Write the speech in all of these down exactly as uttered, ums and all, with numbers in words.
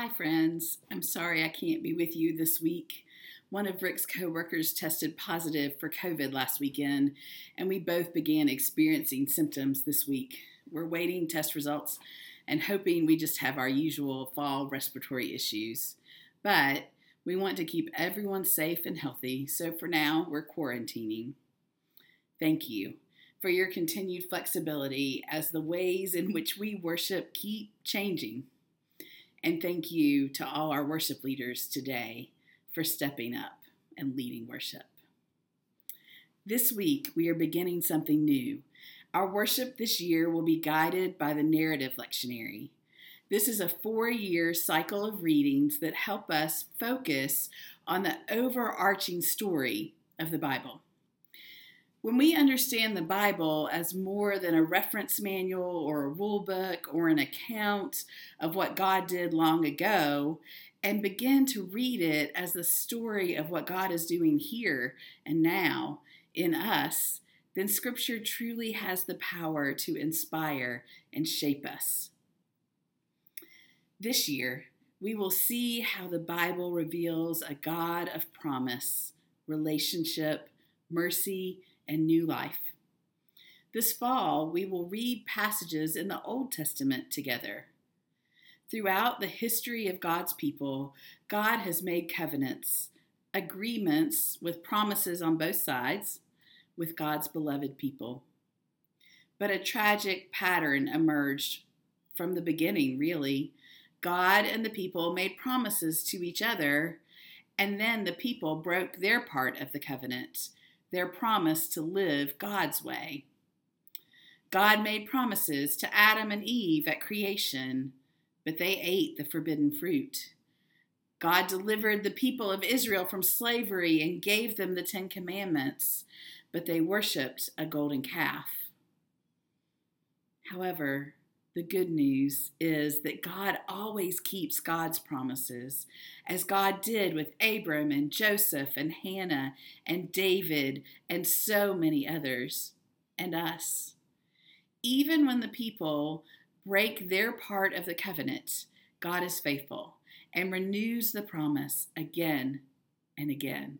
Hi, friends. I'm sorry I can't be with you this week. One of Rick's coworkers tested positive for COVID last weekend, and we both began experiencing symptoms this week. We're waiting test results and hoping we just have our usual fall respiratory issues. But we want to keep everyone safe and healthy, so for now, we're quarantining. Thank you for your continued flexibility as the ways in which we worship keep changing. And thank you to all our worship leaders today for stepping up and leading worship. This week, we are beginning something new. Our worship this year will be guided by the narrative lectionary. This is a four-year cycle of readings that help us focus on the overarching story of the Bible. When we understand the Bible as more than a reference manual or a rule book or an account of what God did long ago, and begin to read it as the story of what God is doing here and now in us, then Scripture truly has the power to inspire and shape us. This year, we will see how the Bible reveals a God of promise, relationship, mercy, and new life. This fall, we will read passages in the Old Testament together. Throughout the history of God's people, God has made covenants, agreements with promises on both sides with God's beloved people. But a tragic pattern emerged from the beginning, really. God and the people made promises to each other, and then the people broke their part of the covenant, their promise to live God's way. God made promises to Adam and Eve at creation, but they ate the forbidden fruit. God delivered the people of Israel from slavery and gave them the Ten Commandments, but they worshiped a golden calf. However, the good news is that God always keeps God's promises, as God did with Abram and Joseph and Hannah and David and so many others, and us. Even when the people break their part of the covenant, God is faithful and renews the promise again and again.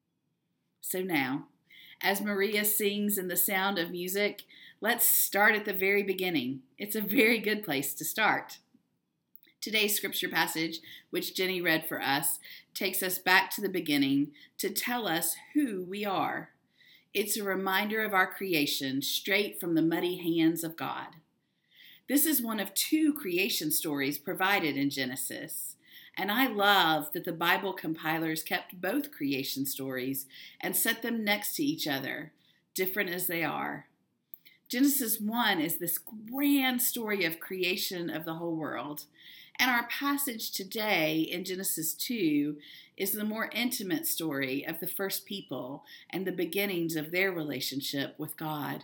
So now, as Maria sings in The Sound of Music, let's start at the very beginning. It's a very good place to start. Today's scripture passage, which Jenny read for us, takes us back to the beginning to tell us who we are. It's a reminder of our creation straight from the muddy hands of God. This is one of two creation stories provided in Genesis. And I love that the Bible compilers kept both creation stories and set them next to each other, different as they are. Genesis one is this grand story of creation of the whole world. And our passage today in Genesis two is the more intimate story of the first people and the beginnings of their relationship with God.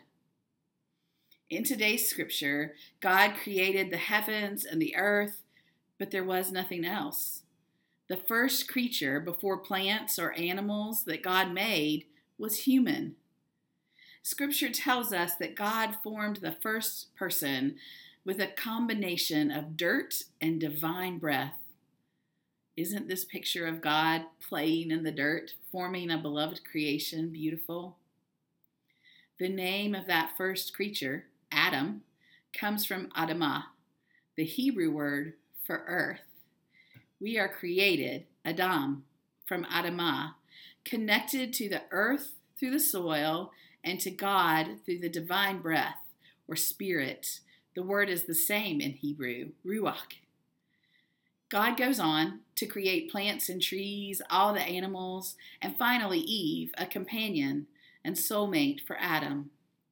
In today's scripture, God created the heavens and the earth, but there was nothing else. The first creature before plants or animals that God made was human. Scripture tells us that God formed the first person with a combination of dirt and divine breath. Isn't this picture of God playing in the dirt, forming a beloved creation beautiful? The name of that first creature, Adam, comes from Adamah, the Hebrew word for earth. We are created, Adam, from Adamah, connected to the earth through the soil and to God through the divine breath or spirit. The word is the same in Hebrew, ruach. God goes on to create plants and trees, all the animals, and finally Eve, a companion and soulmate for Adam.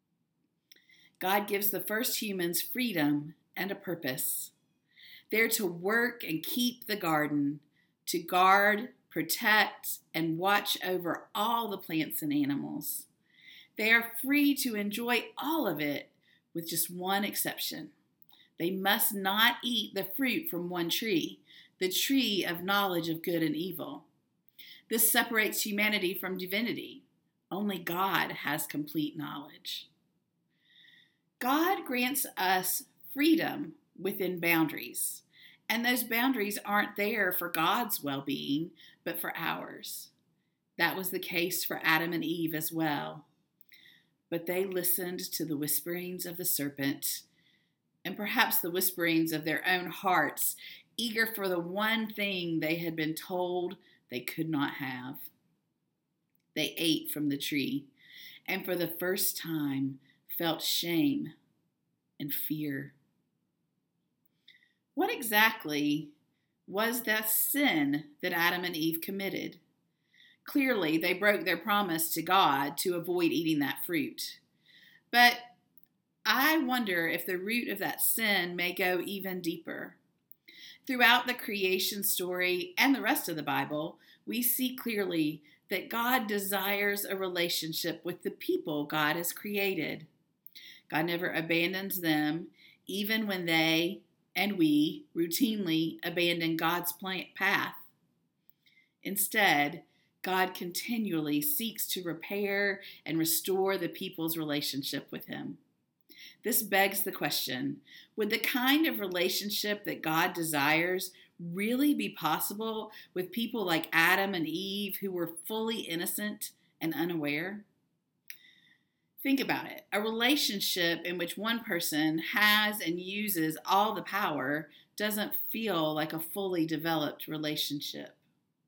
God gives the first humans freedom and a purpose. They're to work and keep the garden, to guard, protect, and watch over all the plants and animals. They are free to enjoy all of it with just one exception. They must not eat the fruit from one tree, the tree of knowledge of good and evil. This separates humanity from divinity. Only God has complete knowledge. God grants us freedom within boundaries. And those boundaries aren't there for God's well-being, but for ours. That was the case for Adam and Eve as well. But they listened to the whisperings of the serpent, and perhaps the whisperings of their own hearts, eager for the one thing they had been told they could not have. They ate from the tree, and for the first time felt shame and fear. What exactly was that sin that Adam and Eve committed? Clearly, they broke their promise to God to avoid eating that fruit. But I wonder if the root of that sin may go even deeper. Throughout the creation story and the rest of the Bible, we see clearly that God desires a relationship with the people God has created. God never abandons them, even when they and we routinely abandon God's path. Instead, God continually seeks to repair and restore the people's relationship with Him. This begs the question, would the kind of relationship that God desires really be possible with people like Adam and Eve who were fully innocent and unaware? Think about it. A relationship in which one person has and uses all the power doesn't feel like a fully developed relationship.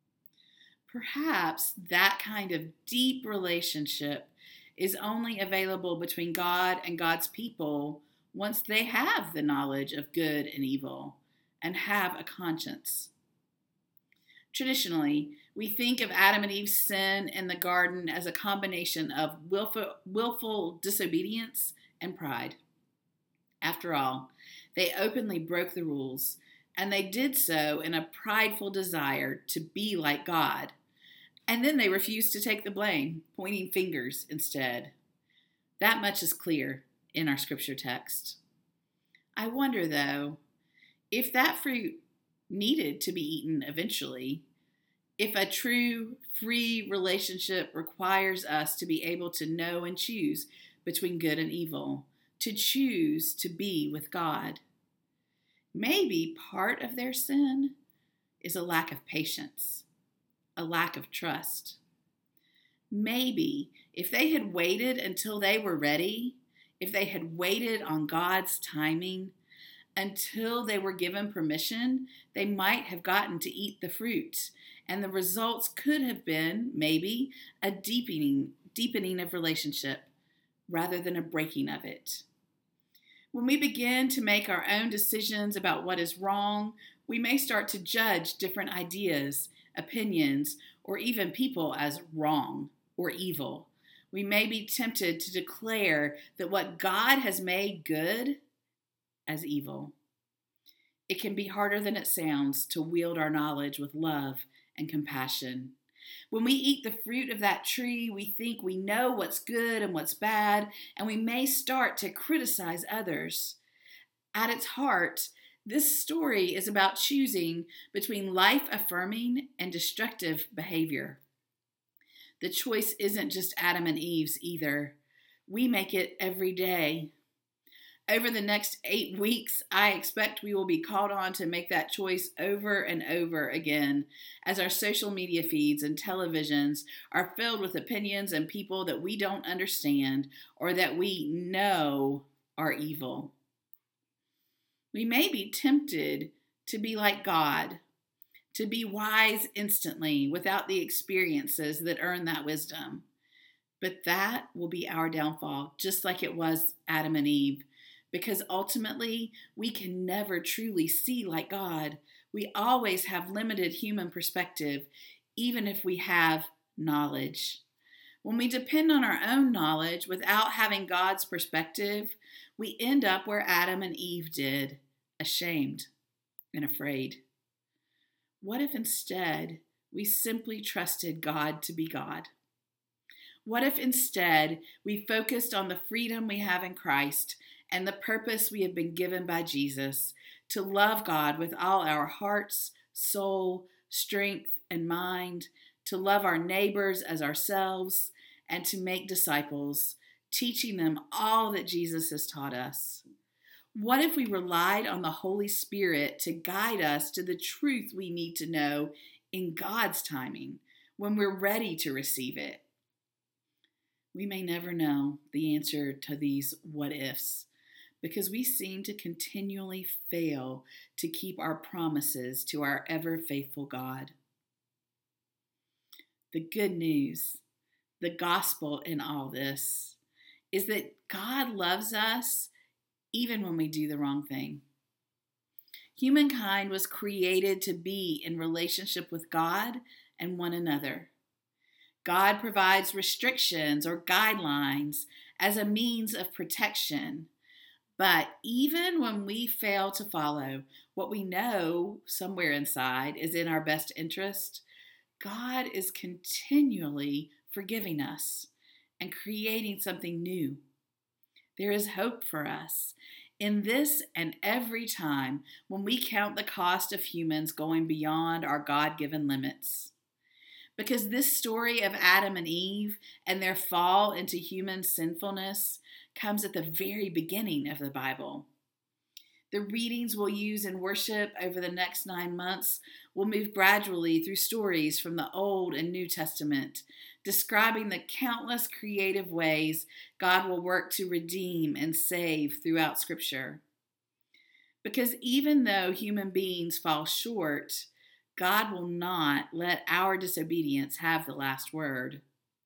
Perhaps that kind of deep relationship is only available between God and God's people once they have the knowledge of good and evil and have a conscience. Traditionally, we think of Adam and Eve's sin in the garden as a combination of willful, willful disobedience and pride. After all, they openly broke the rules, and they did so in a prideful desire to be like God. And then they refused to take the blame, pointing fingers instead. That much is clear in our scripture text. I wonder, though, if that fruit needed to be eaten eventually, if a true, free relationship requires us to be able to know and choose between good and evil, to choose to be with God. Maybe part of their sin is a lack of patience, a lack of trust. Maybe if they had waited until they were ready, if they had waited on God's timing until they were given permission, they might have gotten to eat the fruit. And the results could have been, maybe, a deepening, deepening of relationship rather than a breaking of it. When we begin to make our own decisions about what is wrong, we may start to judge different ideas, opinions, or even people as wrong or evil. We may be tempted to declare that what God has made good as evil. It can be harder than it sounds to wield our knowledge with love and compassion. When we eat the fruit of that tree, we think we know what's good and what's bad, and we may start to criticize others. At its heart, this story is about choosing between life-affirming and destructive behavior. The choice isn't just Adam and Eve's either. We make it every day. Over the next eight weeks, I expect we will be called on to make that choice over and over again as our social media feeds and televisions are filled with opinions and people that we don't understand or that we know are evil. We may be tempted to be like God, to be wise instantly without the experiences that earn that wisdom. But that will be our downfall, just like it was Adam and Eve. Because ultimately, we can never truly see like God. We always have limited human perspective, even if we have knowledge. When we depend on our own knowledge without having God's perspective, we end up where Adam and Eve did, ashamed and afraid. What if instead we simply trusted God to be God? What if instead we focused on the freedom we have in Christ and the purpose we have been given by Jesus to love God with all our hearts, soul, strength, and mind, to love our neighbors as ourselves, and to make disciples, teaching them all that Jesus has taught us? What if we relied on the Holy Spirit to guide us to the truth we need to know in God's timing when we're ready to receive it? We may never know the answer to these what ifs because we seem to continually fail to keep our promises to our ever faithful God. The good news, the gospel in all this, is that God loves us even when we do the wrong thing. Humankind was created to be in relationship with God and one another. God provides restrictions or guidelines as a means of protection. But even when we fail to follow what we know somewhere inside is in our best interest, God is continually forgiving us and creating something new. There is hope for us in this and every time when we count the cost of humans going beyond our God-given limits. Because this story of Adam and Eve and their fall into human sinfulness comes at the very beginning of the Bible. The readings we'll use in worship over the next nine months will move gradually through stories from the Old and New Testament, describing the countless creative ways God will work to redeem and save throughout Scripture. Because even though human beings fall short, God will not let our disobedience have the last word.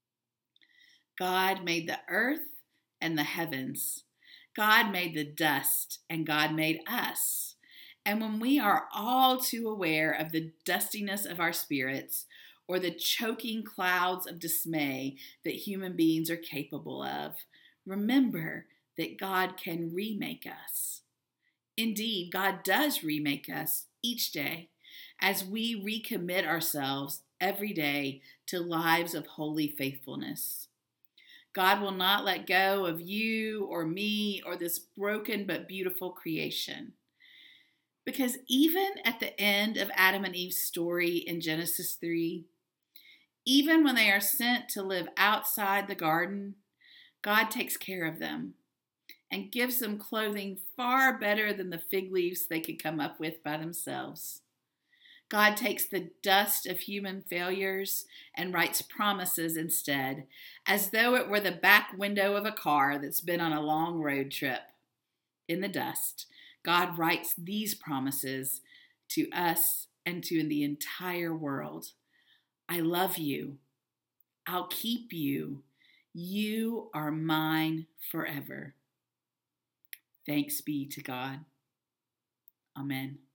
God made the earth and the heavens. God made the dust, and God made us. And when we are all too aware of the dustiness of our spirits or the choking clouds of dismay that human beings are capable of, remember that God can remake us. Indeed, God does remake us each day as we recommit ourselves every day to lives of holy faithfulness. God will not let go of you or me or this broken but beautiful creation. Because even at the end of Adam and Eve's story in Genesis three, even when they are sent to live outside the garden, God takes care of them and gives them clothing far better than the fig leaves they could come up with by themselves. God takes the dust of human failures and writes promises instead, as though it were the back window of a car that's been on a long road trip. In the dust, God writes these promises to us and to the entire world. I love you. I'll keep you. You are mine forever. Thanks be to God. Amen.